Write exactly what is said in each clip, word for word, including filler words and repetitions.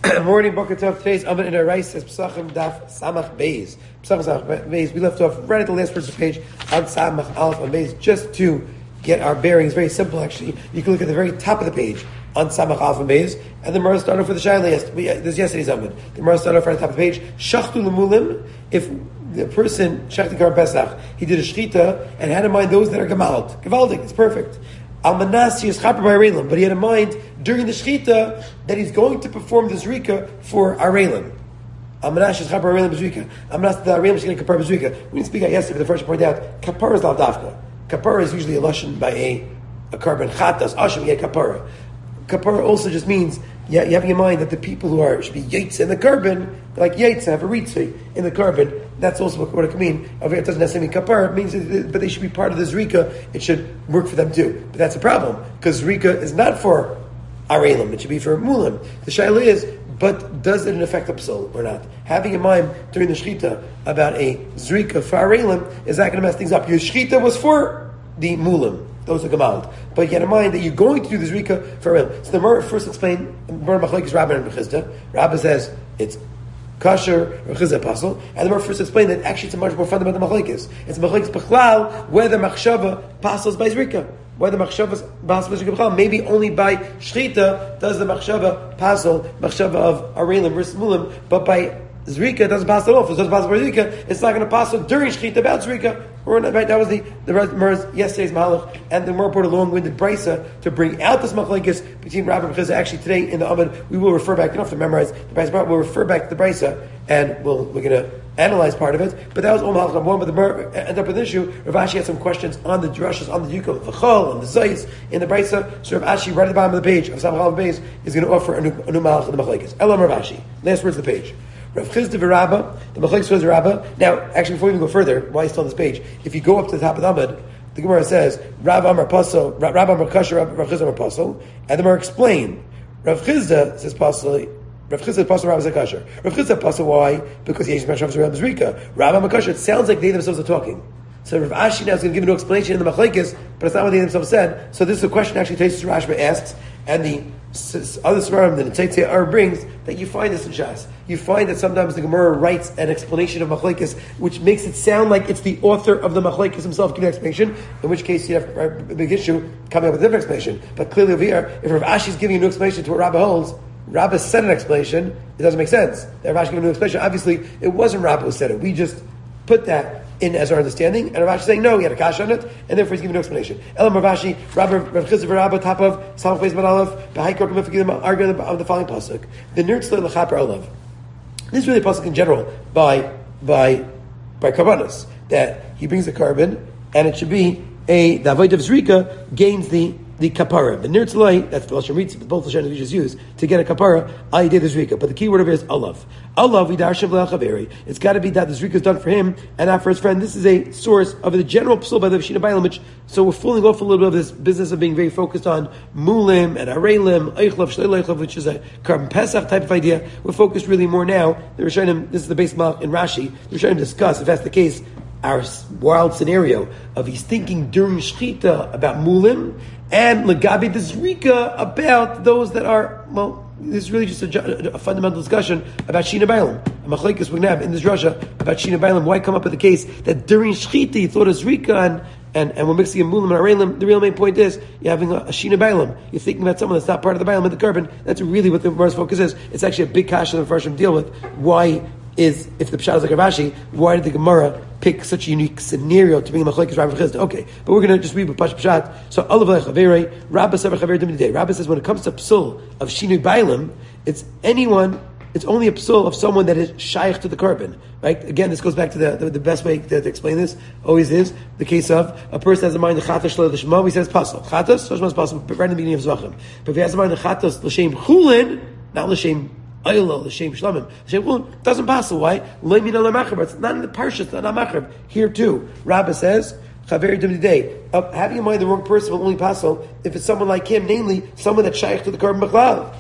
Morning, Boker Tov. Today's Amud in our rice says Pesachim Daf Samach Beis. Pesachim Samach Beis. We left off right at the last verse of the page on Samach Aleph and Beis, just to get our bearings. Very simple, actually. You can look at the very top of the page on Samach Aleph and Beis, and the Gemara started off with the Shaila. This is yesterday's Amud. The Gemara started off right at the top of the page. Shachtu Lemulim. If the person Shachti Kar Pesach, he did a shchita and had in mind those that are gemalt, gevaldik. It's perfect. Al-Manasi is chaper by Arelim, but he had in mind during the Shechita that he's going to perform the Zrika for Arelim. Al-Manasi is chaper by Arelim Zrika. Al-Manasi the Arelim is going to kapar Zrika. We didn't speak out yesterday, but the first point out, kapara is lavdafka. Kapara is usually a lashon by a, a carbon chatas, asham yeh kapara. Kapara also just means, yeah, you having in mind that the people who are, should be yaitz in the carbon, like yaitz, have a ritzvi in the carbon. That's also what it can mean. It doesn't necessarily mean kapar. It means, but they should be part of the zrika. It should work for them too. But that's a problem because zrika is not for arelim. It should be for mulim. The shaila is, but does it affect the psul or not? Having in mind during the shechita about a zrika for arelim, is that going to mess things up? Your shechita was for the mulim. Those are gemalt. But you get in mind that you're going to do the zrika for arelim. So the Gemara first explained, Gemara Machlokes Rabba and Bechizda. Rabba says it's kasher or chizah pasul, and the Gemara first explained that actually it's a much more fundamental machlokes. It's machlokes b'chlal whether machshava passes by zrika, whether machshava passes by zrika. Maybe only by shchita does the machshava passel machshava of arelim versus mulim, but by zrika it doesn't pass at all. If it doesn't pass by zrika, it's not going to pass during shchita about zrika. Or not, right? That was the the Gemara's yesterday's mahalach, and the Gemara brought a long-winded brisa to bring out this machlokes between Rabbi and Chizah. Actually, today in the Amud, we will refer back. You don't have to memorize the brisa, but we'll refer back to the brisa, and we'll we're going to analyze part of it. But that was all mahalach number one. But the Gemara ended up with an issue. Rav Ashi had some questions on the drushes, on the yukam, the chol, and the zayis in the brisa. So Rav Ashi, right at the bottom of the page of Samach Aleph Beis, is going to offer a new, a new mahalach in the machlokes. Elam Rav Ashi. Last words of the page. Rav Chisda v'Rabba, the machlokes was Rabba. Now, actually, before we even go further, why is still on this page? If you go up to the top of the Amud, the Gemara says Rav Amar Pasol, Rav Amar Kasher, Rav Chisda Amar Pasol, and the Gemara explain. Rav Chisda says Pasol, Rav Chisda Pasol, Rav Zakasher. Rav Chisda Pasol, why? Because he has Rav Rav Zrika. Rav Amar Kasher. It sounds like they themselves are talking. So Rav Ashi now is going to give a new explanation in the machlokes, but it's not what they themselves said. So this is a question actually Teisus Rashba asks, and the other svarim that the Tzeitzei Ar brings, that you find this in Shas. You find that sometimes the Gemara writes an explanation of machlokes, which makes it sound like it's the author of the machlokes himself giving an explanation, in which case you have a big issue coming up with a different explanation. But clearly over here, if Rav Ashi is giving a new explanation to what Rabbah holds, Rabbah said an explanation, it doesn't make sense. If Rav Ashi giving a new explanation, obviously it wasn't Rabbah who said it. We just put that in as our understanding, and Rav Ashi saying no, he had a kash on it, and therefore he's giving no explanation. Elam Rav Ashi, Rabbi Rav Chisda v'Rabba, top of Samach Beis Ben Aleph, B'hai Korkim Mefikim, arguing of the following pasuk: the nirtzle l'chaper olav. This is really a pasuk in general by by by karbanos, that he brings the carbon, and it should be a the avoid of zrika gains the the kapara. The nirtzlei, that's the lashon ritz, both lashon we just use to get a kapara. I did the zrika, but the key word of it is alav. Alav vidarshav le'achaveri. It's got to be that the zrika is done for him and not for his friend. This is a source of the general psul by the Shina Bailam, which so we're fooling off a little bit of this business of being very focused on mulim and arelim, eichlav, shlei eichlav, which is a carbon pesach type of idea. We're focused really more now. The Rishonim, this is the base mark in Rashi. The Rishonim discuss if that's the case, our wild scenario of he's thinking during shchita about mulim and legabi the zrika about those that are, well, this is really just a, a fundamental discussion about Shina Bailam. And machlokes we're going to have in this Rasha about Shina Bailam. Why come up with the case that during shchita he thought of zrika and and, and we're mixing in mulim and arelim? The real main point is you're having a, a Shina Bailam. You're thinking about someone that's not part of the Bailam of the carbon. That's really what the Gemara's focus is. It's actually a big kasha that the Farshim deal with. Why is, if the Pshat is like Rav Ashi, why did the Gemara pick such a unique scenario to bring machlokes Rabbi Chisda? Okay, but we're going to just read with Pash Pshat. So Olav Lechavere, Rabba Sever Chaver Dimidei. Rabba says when it comes to psul of Shinui Bailam, it's anyone. It's only a psul of someone that is shaykh to the carbon. Right? Again, this goes back to the the, the best way to, to explain this. Always is the case of a person has in mind the chatas shlo l'shema. He says pasal chatas. So is possible right in the beginning of Zvachim. But if he has in mind the chatas l'shem chulin, not l'shem Ayla, l'shem shlamim. L'shem chulin doesn't pass. Why? Lo min ala machar. It's not in the parsha. It's not machar. Here too, Rabba says Chaveri Dimidei. Uh, having in mind the wrong person will only passel if it's someone like him, namely someone that's shaykh to the carbon b'chlal.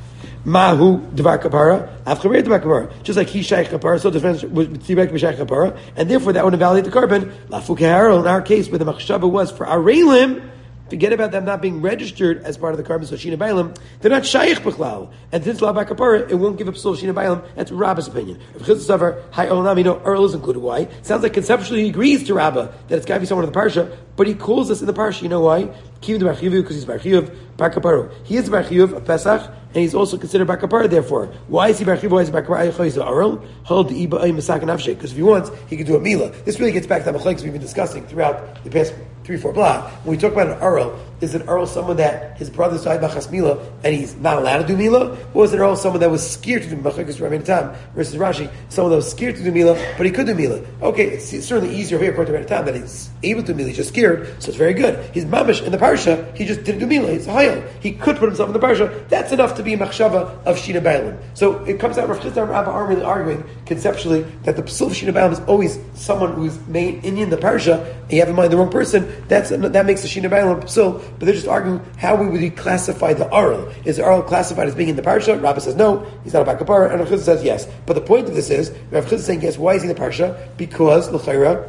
Mahu devar kapara, avchaver devar kapara. Just like he shaykh kapara, so the friends would theoretically be shaykh kapara, and therefore that would invalidate the carbon. Lafu keharo, in our case, where the machshava was for arelim, Forget about them not being registered as part of the carbon, so Shina Bailam, they're not Shaykh B'chlal. And since La Bakapara, it won't give up Psul Shina Bailam. That's Rabba's opinion. If Chizah Savar, Hi Olam, you know, Earl is included. Why? Sounds like conceptually he agrees to Rabba that it's got to be someone in the Parsha, but he calls us in the Parsha. You know why? Kiv the Barchiv, because he's Barchiv, Barkaparu. He is Barchiv of Pesach, and he's also considered Barkapara, therefore. Why is he Barchiv? Why is he Barkapara? He's the Earl. Hold the Iba Masak and Avshek. Because if he wants, he could do a Mila. This really gets back to the Machlekes we've been discussing throughout the past three, four blocks. When we talk about an Earl, is an Earl someone that his brother died Bachas Mila and he's not allowed to do Mila? Or is an Earl someone that was scared to do Machlekes Rabbeinu Tam versus Rashi, someone that was scared to do Mila, but he could do Mila? Okay, it's certainly easier here according to Rabbeinu Tam that he's able to do Mila, he's just scared, so it's very good. He's Mamish in the Parsha, he just didn't do Mila, he's a Hayel. He could put himself in the Parsha, that's enough to be a Machshava of Shina Bailam. So it comes out, Rav Chisda and Rabba are really arguing conceptually that the Psul of Shina Bailam is always someone who's made Indian the Parsha, and you have in mind the wrong person, that's that makes the Shina Bailam Psul, but they're just arguing how we would classify the Arl. Is the Arl classified as being in the Parsha? Rabba says no, he's not a Bakapara, and Rav Chisda says yes. But the point of this is, Rav Chisda is saying yes, why is he in the Parsha? Because, l'chayra,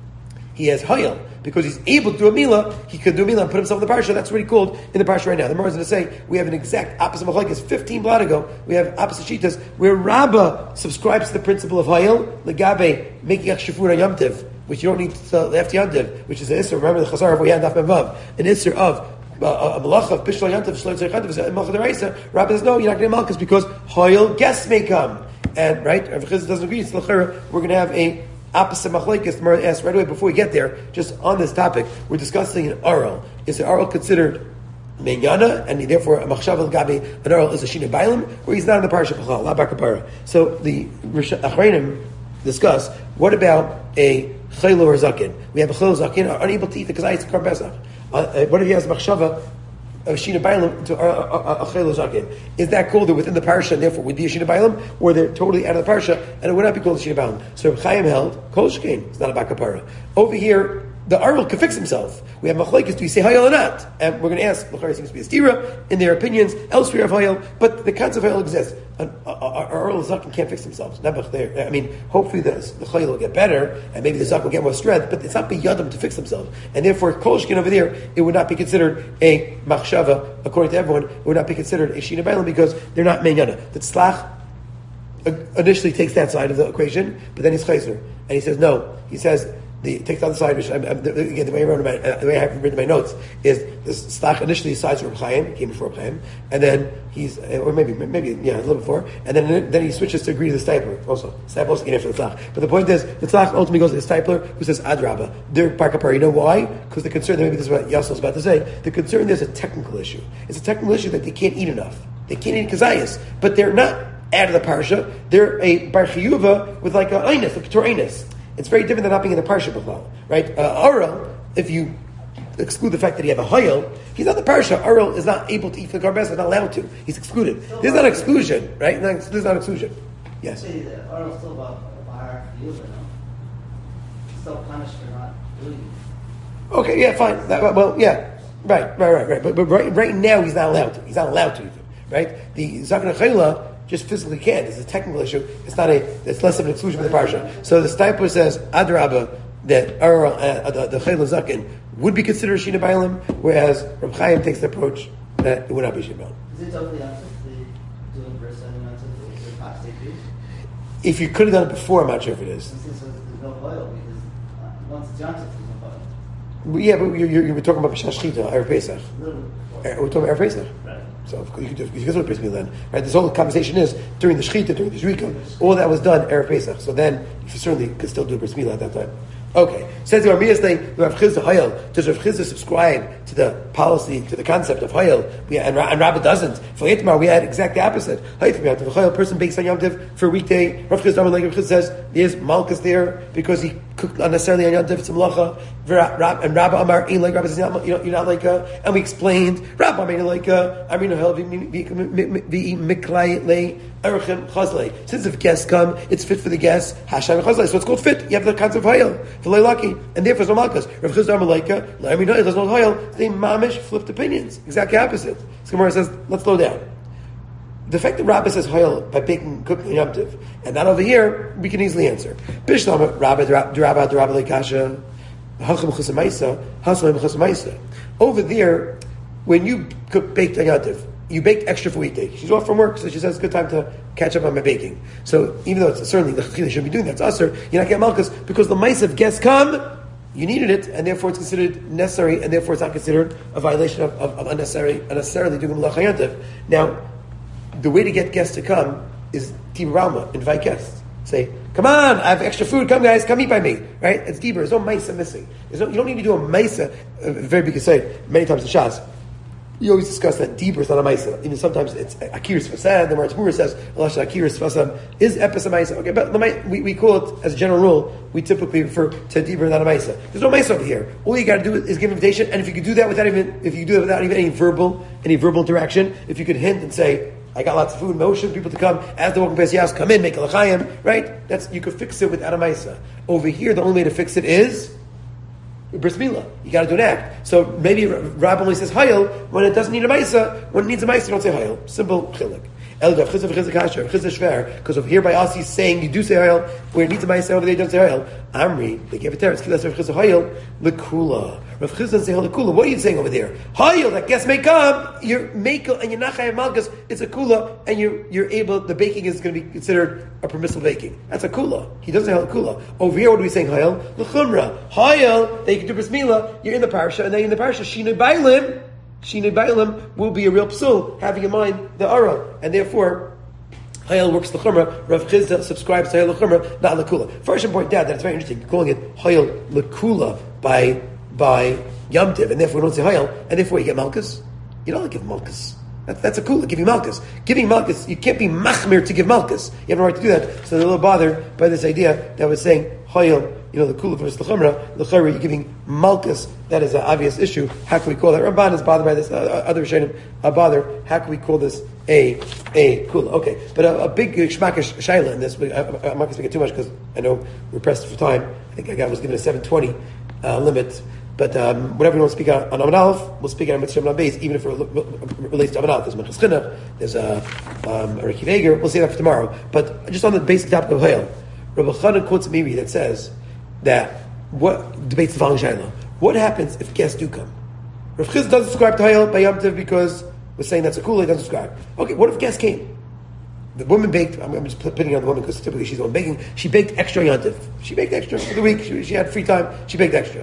he has Hayel. Because he's able to do a Mila, he could do a Mila and put himself in the Parsha. That's what he called in the Parsha right now. The Gemara is going to say, we have an exact opposite Machlekes. fifteen blot ago, we have opposite Shitas, where Rabba subscribes to the principle of Hayel, Legabe, making Ach Shafur Yom Tiv, which you don't need to left Yom Tiv, which is an Isser. Remember the Chazar of Voyan Daf Mevav, an Isser of a malach of Bishlo Yom Tiv, Shlo Yitzchak Yom Tiv, Malach Deraisa. Rabba says, no, you're not going to get Malchus because Hayel guests may come. And, right, Rav Chisda doesn't agree, so we're going to have a opposite machlekes. The Gemara asks right away before we get there, just on this topic, we're discussing an Aral. Is an Aral considered Menyana, and therefore a Machshav Gabi, an Aral is a Shina Bailam, or he's not in the Parsha B'chal, La Bakapara. So the Achreinim discuss, what about a Chaylo or Zakin? We have a Chaylo Zakin, are unable to eat the Kazayis Kar Pesach. Uh, what if he has Machshava of Shina Bailam to a Chaylo Zakin? Is that called within the Parsha and therefore would be a Shina Bailam, or they're totally out of the Parsha and it would not be called a Shina Bailam? So Chaim held, Kol Shkein, it's not a Bakapara. Over here, the Arul can fix himself. We have Machlekes, do we say Hayel or not? And we're going to ask, Lachar seems to be a stira in their opinions, elsewhere of Hayel, but the concept of Hayel exists. An Arul Zakin can't fix themselves. I mean, hopefully the, the Chayil will get better, and maybe the Zakin will get more strength, but it's not B'yadam to fix themselves. And therefore, Kol Shkein over there, it would not be considered a Machshava, according to everyone, it would not be considered a Shina Bailam because they're not Menyana. The Tzlach initially takes that side of the equation, but then he's Chayzer. And he says, no, he says, the takes the other side, which I'm, I'm, again, the way I wrote in my, uh, the way I have written my notes is the Stach initially sides from Chaim, came before Chaim, and then he's, or maybe, maybe, yeah, a little before, and then then he switches to agree to the Stipler also. Stipler also came after the Tzlach. But the point is, the Tzlach ultimately goes to the Stipler, who says Adraba. They're Barkapar. You know why? Because the concern, maybe this is what Yassel is about to say, the concern there's a technical issue. It's a technical issue that they can't eat enough. They can't eat Kazayas, but they're not out of the Parsha. They're a Bar Chiyuva with like a Einus, a Ketur Einus. It's very different than not being in the Parsha B'chlal, right? Uh, Aral, if you exclude the fact that he have a Hayel, he's not the Parsha. Aral is not able to eat the Karbes, not allowed to. He's excluded. Still this is not exclusion, right? No, this is not exclusion. Yes? Aral still about Bar Chiyuva, no? Still punished for not doing it. Okay, yeah, fine. That, well, yeah. Right, right, right, right. But, but right, right now he's not allowed to. He's not allowed to eat it, right? The Zaken Chayla just physically can't. It's a technical issue. It's not a. It's less of an exclusion from the parsha. So the Stipler says Adrabah that our, uh, the, the Chayla Zaken would be considered Shina Bailam, whereas Reb Chaim takes the approach that it would not be Shina Bailam. Is it totally answered the doing verse and answer the toxic use? If you could have done it before, I'm not sure if it is. Since there's no oil, because uh, once it's Yontif, there's no oil. Yeah, but you you were talking about B'Shas Shchita, Erev Pesach. We're talking about Erev Pesach. Right. So you could do you could do Bris Milah then, right? This whole conversation is during the Shechita, during the Zrika, all that was done Erev Pesach. So then you certainly could still do Bris Milah at that time. Okay, says the Armias thing. Rav Chisda Hayel. Does Rav Chisda subscribe to the policy, to the concept of Hayel? Yeah, and, and Rabbah doesn't. For Itmar, we had exactly the opposite. Hayel, person bakes on Yom Tiv for a weekday. Rav Chisda like Rav Chisda says there's Malchus there because he cooked unnecessarily on Yom Tiv. It's a malacha. And Rabbah Amar ain't like Rabbah says you're not, you're not like uh, and we explained Rabbah ain't like uh, I mean the miklai le erchem chazlei. Since if guests come, it's fit for the guests. Hashem chazlei, so it's called fit. You have the concept of Hayel. Lucky, and therefore no malchus. Rav Chisda Malaika, La'ami Noy, there's no Hayel. They mamish flipped opinions. Exactly opposite. This Gemara says, let's slow down. The fact that Rabbah says Hayel by baking, cooking Yom and not over here, we can easily answer. Bishlama Rabbah Rabbah Rabbah Lekasha. Over there, when you cook baked yantiv, you baked extra for weekday. She's off from work, so she says it's a good time to catch up on my baking. So even though it's certainly the chachila shouldn't be doing that, it's usher, you're not getting malchus because the mice of guests come, you needed it, and therefore it's considered necessary, and therefore it's not considered a violation of, of, of unnecessary, unnecessarily doing malach yantiv. Now, the way to get guests to come is Tibur Ralma, invite guests. Say, come on, I have extra food, come guys, come eat by me. Right? It's Tibur, there's no maisa missing. There's no, you don't need to do a maisa, a very big say, many times in Shas. You always discuss that Tibur is not a maisa. Even sometimes it's Akiris Fasad, the Maritz Mura says, Allah Akiris Fasad is Epis a maisa. Okay, but the, we, we call it, as a general rule, we typically refer to Tibur, not a maisa. There's no maisa over here. All you gotta do is give invitation, and if you could do that without even, if you do that without even any verbal, any verbal interaction, if you could hint and say, I got lots of food, motion, people to come, as they're walking past your house, come in, make a l'chaim, right? That's, you could fix it without a maisa. Over here, the only way to fix it is bris milah. You got to do an act. So maybe Rab only says hayil when it doesn't need a maisa. When it needs a maisa, you don't say hayil. Simple chilik. Because over here by us he's saying you do say hayil where it needs a maisa. Over there you don't say hayil. Amri, they gave it there. It's hayil lekula. Rav Chizdan say lekula. What are you saying over there? Hayil, that guests may come. You're makel and you're not chayav malchus. It's a kula, and you're you're able. The baking is going to be considered a permissible baking. That's a kula. He doesn't say kula. Over here, what are we saying? Hayil lechumra. Hayil, they can do bris milah. You're in the parsha, and then in the parsha shinei bailim. Shinei bailim will be a real psul, having in mind the ara, and therefore Hayil works the chumrah. Rav Chizda subscribes to Hayil l'chumrah, not l'kula. First, I should point out that it's very interesting calling it Hayil l'kula by by Yom Tiv, and therefore we don't say Hayil, and therefore you get malchus. You don't give malchus. That's, that's a kula, giving malchus. Giving malchus, you can't be machmir to give malchus. You have no right to do that. So they're a little bothered by this idea that was saying Hayil, you know, the kula versus the chumrah. The chumrah, you're giving malchus. That is an obvious issue. How can we call that? Ramban is bothered by this. Uh, other Rishonim are bothered. How can we call this a a kula? Okay, but a, a big shmakish shaila in this. I, I'm not going to speak it too much because I know we're pressed for time. I think I got was given a seven twenty uh, limit. But um, whatever we want to speak on, on Amud Aleph, we'll speak on Mitzvah Beis, even if it relates to Amud Aleph. There's Menachos Chinuch, there's a, um, a Reki Veger. We'll say that for tomorrow. But just on the basic topic of Hayil, Rabbi Chanan quotes a Miri that says that what debates the following shaila: what happens if guests do come? Rav Chizda doesn't subscribe to Hayil by Yom Tov because we're saying that's a kula. He doesn't subscribe. Okay, what if guests came? The woman baked. I'm, I'm just putting on the woman because typically she's the one baking. She baked extra Yom Tov. She baked extra for the week. She, she had free time. She baked extra.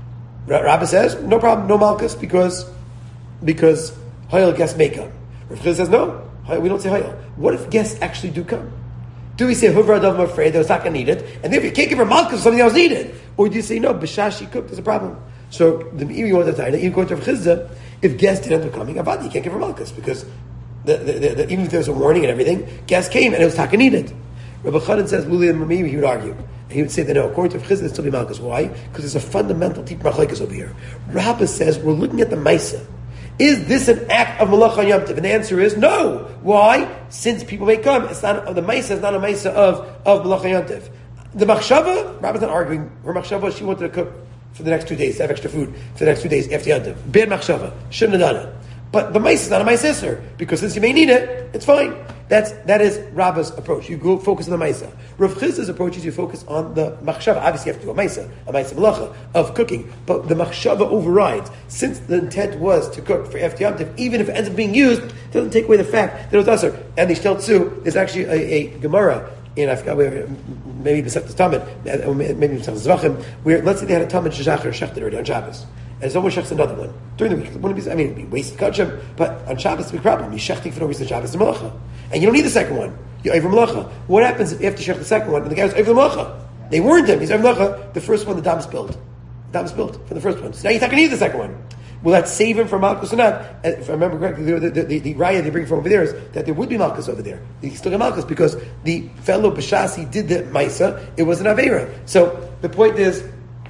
Rabbi says, no problem, no malchus, because because Hayil guests may come. Rav Chizda says, no, we don't say Hayil. What if guests actually do come? Do we say, Huvra Adav, I'm afraid that it's not going to need it, and then if you can't give her malchus, something else needed? Or do you say, no, B'shah she cooked, there's a problem. So, the even want to tell you, even going to Rav Chizda, if guests didn't end up coming, Avad, you can't give her malchus, because the, the, the, the, even if there's a warning and everything, guests came, and it was taka needed. Rabbi Chanan says, Luli and Mamimi, he would argue. And he would say that no, according to Chizda, it's still be malchus. Why? Because there's a fundamental deep machlekes over here. Rabbah says, we're looking at the Maisa. Is this an act of Malacha Yom Tov? And the answer is no. Why? Since people may come, it's not the Maisa is not a Maisa of, of Malacha Yom Tov. The Machshava, Rabbah's not arguing. Her Machshava, she wanted to cook for the next two days, to have extra food for the next two days after Yom Tov. Bad Machshava. Shouldn't have done it. But the Maisa is not a Maisa Isser, because since you may need it, it's fine. That's, that is Rabbah's approach. You go focus on the Maisa. Rav Chizda's approach is you focus on the Machshava. Obviously you have to do a Maisa, a Maisa Malacha of cooking, but the Machshava overrides. Since the intent was to cook for after Yom Tov, even if it ends up being used, it doesn't take away the fact that it was Asr. And the Shtel Tzu, there's actually a, a Gemara, in I forgot where, maybe Beseftas Tamid, maybe Beseftas Zvachim, where let's say they had a Tamid Shachar shechted already on Shabbos. And someone shechts another one during the week. It wouldn't be, I mean, it'd be wasted kachim, but on Shabbos, it's a big problem. You're shechting for no reason. Shabbos is malacha, and you don't need the second one. You're over malacha. What happens if after you shech the second one and the guy was over malacha? They warned him. He's over malacha. The first one, the dam is spilled. The dam is spilled for the first one. So now you're not going to need the second one. Will that save him from malchus or not? And if I remember correctly, the, the, the, the raya they bring from over there is that there would be malchus over there. He still got malchus because the fellow b'shasi did the maisa. It was an avera. So the point is,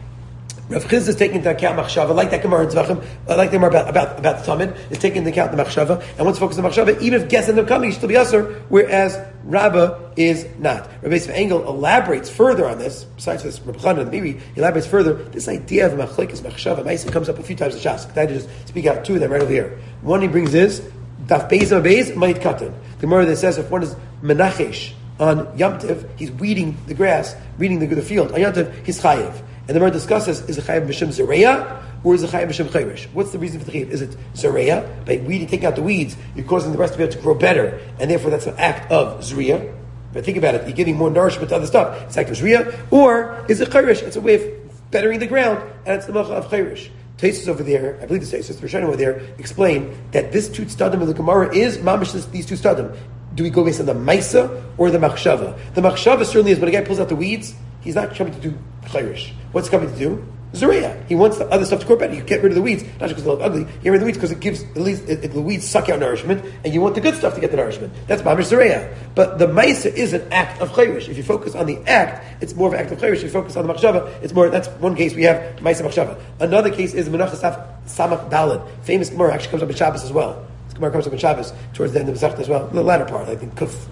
Rav Chizda is taking into account machshava, like that Gemara in Tzvachim, uh, like the Gemara about, about, about the Talmud, is taking into account the machshava, and once focused on machshava, even if guests end up coming, he should still be usher, whereas Rabbah is not. Rabbi Yosef Engel elaborates further on this, besides this, Rabbi Chanan, maybe he elaborates further, this idea of machlekes machshava, Maisa comes up a few times in Shas. I just speak out two of them right over here. One he brings is, Daf Beis and Beis, Ma'it Katan. The Gemara that says if one is menachesh on Yom Tov, he's weeding the grass, weeding the, the field, on Yom Tov, he's chayiv. And the Gemara discusses, is it chayav b'shem zereya, or is it chayav b'shem chayrish? What's the reason for the chayav? Is it zereya? By weeding, taking out the weeds, you're causing the rest of it to grow better, and therefore that's an act of zriya. But think about it, you're giving more nourishment to other stuff. It's an act of zriya. Or is it chayrish? It's a way of bettering the ground, and it's the malacha of chayrish. Taisus over there, I believe the Taisus, the Rishonim over there, explain that this two stadim of the Gemara is mamish these two stadim. Do we go based on the Maisa or the Machshava? The Machshava certainly is when a guy pulls out the weeds, he's not coming to do chayrish. What's he coming to do? Zuriya. He wants the other stuff to grow better. You get rid of the weeds, not just because they look ugly. You get rid of the weeds because it gives, at least, it, it, the weeds suck out nourishment, and you want the good stuff to get the nourishment. That's mamish Zuriya. But the Maisa is an act of chayrish. If you focus on the act, it's more of an act of chayrish. If you focus on the Machshava, it's more, that's one case we have Maisa Machshava. Another case is Menachas Samach Dalad. Famous Gemara actually comes up in Shabbos as well. This Gemara comes up in Shabbos towards the end of the Masechta as well. The latter part, I think, Kuf,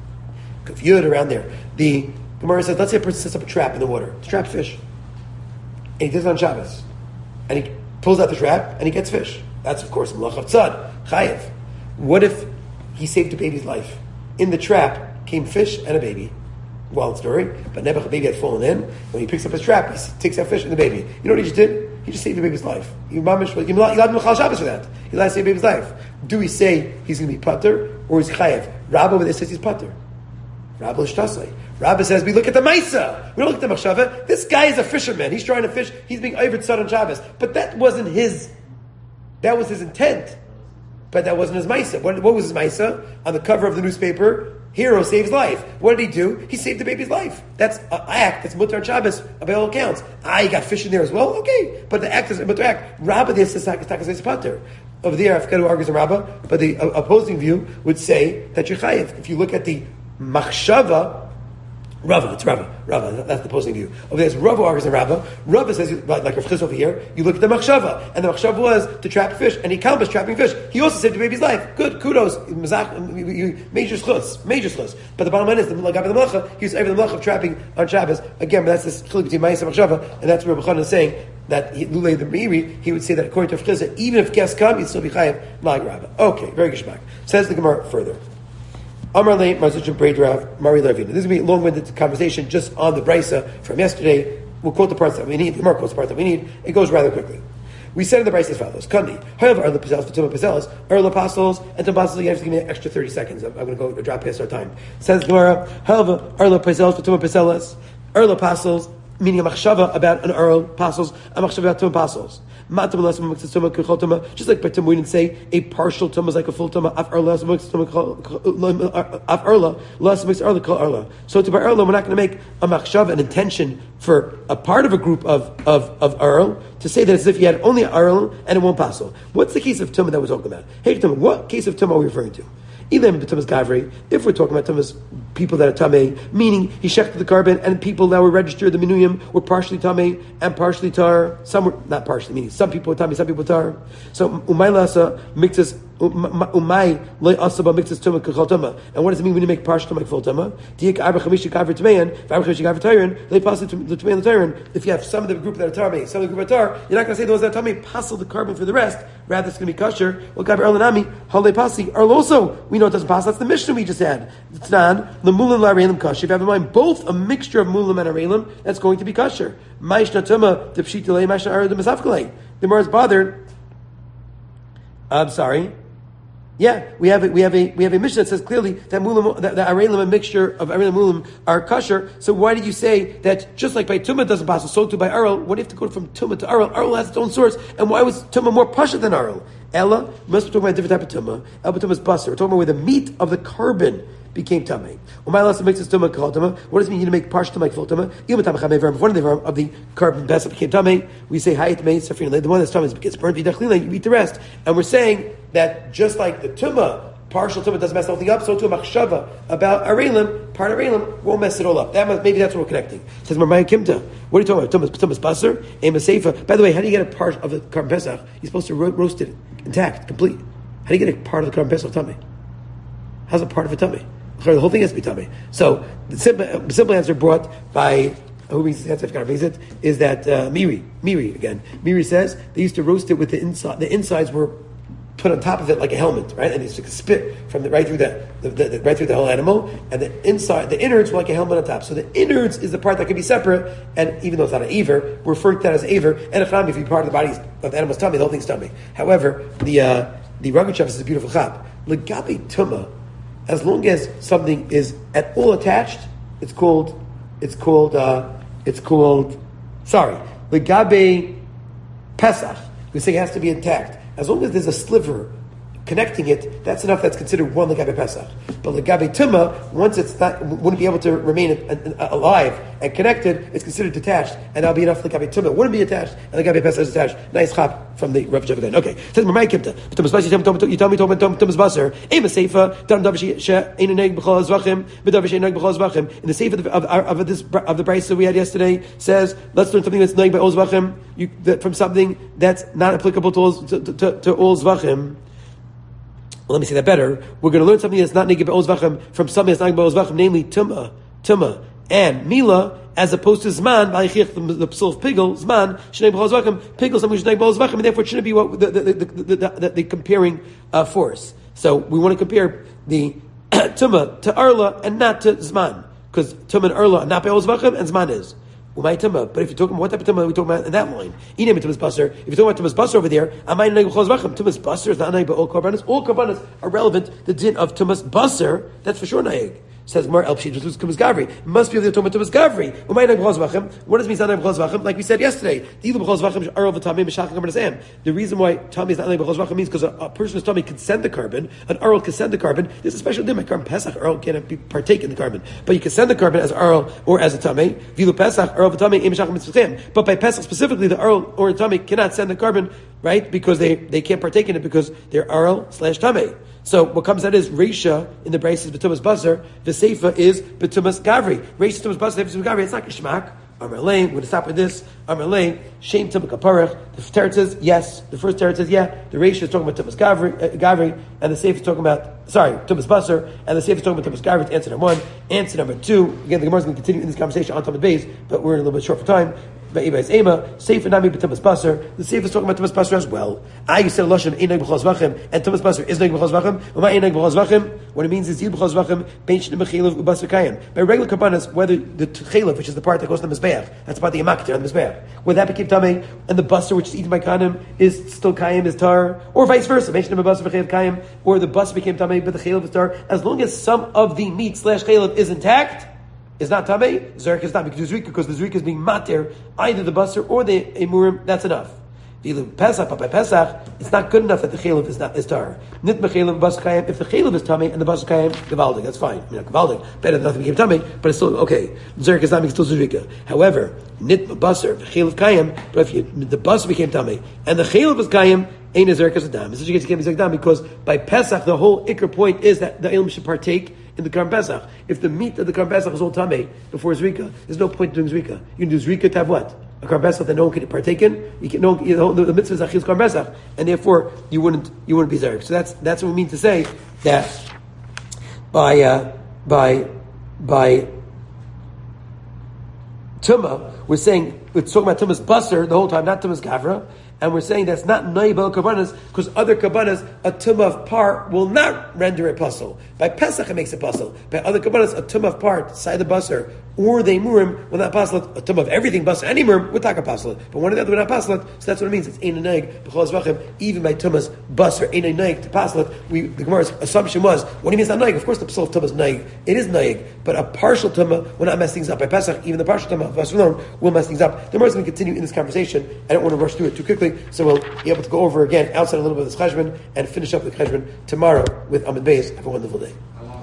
Kuf Yud around there. The Gemara says, let's say a person sets up a trap in the water. It's trapped fish. And he does it on Shabbos. And he pulls out the trap and he gets fish. That's, of course, Malach of Tzad, Chayev. What if he saved a baby's life? In the trap came fish and a baby. Wild story. But Nebuch, the baby had fallen in. When he picks up his trap, he takes out fish and the baby. You know what he just did? He just saved the baby's life. You allowed him to Chal Shabbos for that. He allowed to save the baby's life. Do we say he's going to be Pater or is he Chayev? Rabba over there says he's Pater. Rabba L'shtasai. Rabba says, we look at the Maisa. We don't look at the Machshava. This guy is a fisherman. He's trying to fish. He's being Ivrit Tzad on Shabbos. But that wasn't his, that was his intent. But that wasn't his Maisa. What, what was his Maisa? On the cover of the newspaper, hero saves life. What did he do? He saved the baby's life. That's an act. That's Mutar Shabbos by all accounts. Ah, you got fish in there as well? Okay. But the act is a Mutar act. Rabba there says, Takas Pater. Over there, I forget who argues in Rabba, but the uh, opposing view would say that you're Chayev. If you look at the Machshava, Rava, it's Rava. Rava, that's the opposing view. Over there's Rava argues in Rava. Rava says, like Rav Chis over here, you look at the Machshava, and the Machshava was to trap fish, and he accomplished trapping fish. He also saved the baby's life. Good, kudos. Major schus, major schus. But the bottom line is, the Gabi the Malacha, he was over the Malacha of trapping on Shabbos. Again, but that's this chiluk between Ma'aseh and Machshava, and that's where Rabbi Chanan is saying that Lulei the Meiri, he would say that according to Rav Chis, even if guests come, he'd still be chayav, like Rava. Okay, very good shmak. Says the Gemara further. Amar Le Marzuchin Braid Mari Levin. This is going to be a long-winded conversation just on the Brisa from yesterday. We'll quote the parts that we need. The Gemara quotes the parts that we need. It goes rather quickly. We said in the Brisa as follows: Kandi, however, are the Pazelas, Fatuma Pazelas, are the apostles, and to apostles, you have to give me an extra thirty seconds. I'm, I'm going to go drop past our time. Says Gemara, however, are the Pazelas, Fatuma Pazelas, are the apostles, meaning a machshava about an Earl apostles, a machshava about two apostles. Just like by Tum, we didn't say a partial Tum is like a full Tum. Af Erla, Af Erla, Las makes Erla call Erla. So to by Erla, we're not going to make a machshava, an intention for a part of a group of of of Earl to say that as if you had only an Earl and it won't passel. What's the case of Tum that we're talking about? Hey Tum, what case of Tum are we referring to? If we're talking about Tumas, people that are Tameh, meaning he shechted the carbon, and people that were registered, the Minuyim, were partially Tameh and partially Tar. Some were not partially, meaning some people were Tameh, some people were Tar. So Umay Lasa mixes Umay Lay Asaba mixes Tumah Kachal Tumah. And what does it mean when you make partial Tumah full Tumah? Diak Arba Chamishi Kavir Tameyan, Arba Chamishi Kavir Tyron, they pass the Tameyan the Tyron. If you have some of the group that are Tameh, some of the group that are Tar, you're not going to say those that are Tameh passel the carbon for the rest. Rather, it's going to be kosher. Well, Kavir Erlanami, Halei Pasi, Erl also, we know it doesn't pass. That's the Mishnah we just had. It's not the mulam l'arelim kosher. If you have in mind both a mixture of mulam and arelim, that's going to be kosher. Ma'ishna tuma the pshitulei, ma'ishna ara the mesafkalei. The Gemara is bothered. I'm sorry. Yeah, we have a, we have a we have a Mishnah that says clearly that mulam, that the arelim, a mixture of arelim and mulam, are kosher. So why did you say that just like by tuma doesn't pass, so too by arel? What do you have to go from tuma to arel? Arel has its own source, and why was tuma more pasha than arel? Ella, must be talking about a different type of tumah. El tumah is basar. We're talking about where the meat of the carbon became tamei. Umay lasa makes this tumah called tumah. What does it mean? You to make partial tumah like full tumah. Even tamei chamev. If one of the of the carbon best became tamei, we say hayit mei safrin. The one that's tamei gets burnt. Vidachlila, you eat the rest. And we're saying that just like the tumah, partial tumah doesn't mess the whole thing up, so too a machshava about arelim, part of arelim, won't mess it all up. That must, maybe that's what we're connecting. It says Marmaya Kimta. What are you talking about? Tumah's basar, aim a seifa. By the way, how do you get a part of the carbon pesach? You're supposed to ro- roast it intact, complete. How do you get a part of the carbon pesach tummy? How's a part of a tummy? The whole thing has to be tummy. So the simple, the simple answer brought by who brings the answer? I brings it is that uh, Miri, Miri again. Miri says they used to roast it with the inside. The insides were put on top of it like a helmet, right? And it's like a spit from the right through the, the, the, the right through the whole animal, and the inside, the innards were like a helmet on top. So the innards is the part that can be separate, and even though it's not an aver, we're referring to that as aver. And a cham, if you part of the body of the animal's tummy, the whole thing's tummy. However, the uh, the Rogachev is a beautiful chap. Legabe tuma, as long as something is at all attached, it's called, it's called, uh, it's called. Sorry, legabe pesach. We say it has to be intact. As long as there's a sliver connecting it, that's enough. That's considered one legabe pesach. But legabe tuma, once it's not, wouldn't be able to remain alive and connected, it's considered detached, and that'll be enough. Legabe tuma wouldn't be attached, and legabe pesach is attached. Nice chap from the Rav Jeff again. Okay, says Mamai Kimta. You tell me, Thomas Basser, Ema Seifa, Dam Davish She Einaneg B'chol Zvachim, B'Davish Einaneg B'chol Zvachim. In the Seifa of, of, of this of the Brisa we had yesterday says, let's learn something that's Neg by all Zvachim, you that from something that's not applicable to all to, to, to all Zvachim. Well, let me say that better. We're going to learn something that's not Negib Be'oz Vachim from something that's not Negib Be'oz Vachim, namely Tumah, Tumah, and Mila, as opposed to Zman, the, the Psul of Pigel, Zman, Shnei Be'oz Vachim, Pigel, something which is Negib Be'oz Vachim, and therefore it shouldn't be what the, the, the, the, the, the, the comparing uh, force. So we want to compare the Tumah to Arla and not to Zman, because Tumah and Arla are not Be'oz Vachim, and Zman is. But if you're talking about what type of tumah are we talking about in that line? If you're talking about tumah's basar over there, tumah's basar is not naig, but all karbanas. All karbanas are relevant. The din of tumah's basar, that's for sure naig. Says Mar El Pshid, Tumas Gavri. It must be the Tumas Tumas Gavri. What does it mean Zanai B'chol Zvachim? Like we said yesterday, the reason why tummy is not Zanai B'chol Zvachim means because a, a person's tummy can send the carbon, an Arl can send the carbon. There's a special dim. Carbon Pesach, Arl cannot be partake in the carbon, but you can send the carbon as Arl or as a tummy. Vilu Pesach, Arl v'tamei im shachim mitzvachem. But by Pesach specifically, the Arl or the tummy cannot send the carbon, right? Because they, they can't partake in it because they're Arl slash tummy. So what comes out is Reisha in the Brace is B'tumas Basar, the Seifa is B'tumas Gavri. Reisha B'tumas Basar, B'tumas Gavri, it's not Kishmak. Amar Lane, we're going to stop with this. Amar Lane, Shem Tumah Kaparach. The Teretz says yes. The first Teretz says yeah. The Reisha is talking about Tumas Gavri, uh, Gavri, and the Seifa is talking about, sorry, Tumas Basar, and the Seifa is talking about Tumas Gavri. It's answer number one. Answer number two, again, the Gemara is going to continue in this conversation on Tumas Beis, but we're a little bit short for time. But Ibais Ema, Seifa Nami B'Tumas Basar. The Seifa is talking about Tumas Basar as well. I said Lashon Einag B'chol Zvachim, and Tumas Basar is Neg B'chol Zvachim. Uma Einag B'chol Zvachim. What it means is Yid B'chol Zvachim Bein Shnim B'Chelav U'Basar Kayim. By regular karbanas, whether the Chelav, which is the part that goes to the Mizbeach, that's part the Yamakter on the Mizbeach, whether that became Tamei, and the Basar which is eaten by Kanim is still Kayim is Tar, or vice versa, Bein Shnim B'Basar B'Chelav Kayim, or the Basar became Tamei, but the Chelav is Tar. As long as some of the meat slash Chelav is intact, is not tamei, zerk is not because zrika, because the zrika is being mater, either the basar or the emurim. That's enough. Pesach, but by Pesach, it's not good enough that the chelav is not is tar. Nit mechelav basar kayim. If the chelav is tamei and the basar kayim gevaldig, that's fine. I mean, gevaldig better than nothing became tamei, but it's still okay. Zerk is not because still zrika. However, nit basar chelav kayim. But if you, the basar became tamei and the chelav is kayim, ain't a zerk as a dam. It's just can't be dam because by Pesach the whole ikr point is that the ilm should partake in the Karm Pesach. If the meat of the Karm Pesach is all tamei before Zrika, there's no point in doing Zrika. You can do Zrika to have what? A Karm Pesach that no one can partake in. You can no you know, the, the mitzvah is Achil's Karm Pesach, and therefore you wouldn't you wouldn't be Zerk. So that's that's what we mean to say that by uh, by by Tumah, we're saying we're talking about Tumah's Basar the whole time, not Tumah's Gavra. And we're saying that's not Naibel Kabbanas, because other Kabbanas, a tumah of part will not render it puzzle. By Pesach it makes it puzzle. By other Kabbanas, a tumah of part, side the basar, or the murim will not puzzle. A tumah of everything basar, any murim would talk a puzzle. But one of the other will not puzzle. So that's what it means. It's ein naig b'chol zvachim. Even by tumah's basar, ein naig to puzzle. We the Gemara's assumption was, what do you mean it's not naig? Of course the psul of tumah is naig. It is naig, but a partial tumah will not mess things up. By Pesach, even the partial tumah of basar will mess things up. The Gemara is going to continue in this conversation. I don't want to rush through it too quickly. So we'll be able to go over again outside a little bit of this cheshbon and finish up the cheshbon tomorrow with Amid Beis. Have a wonderful day.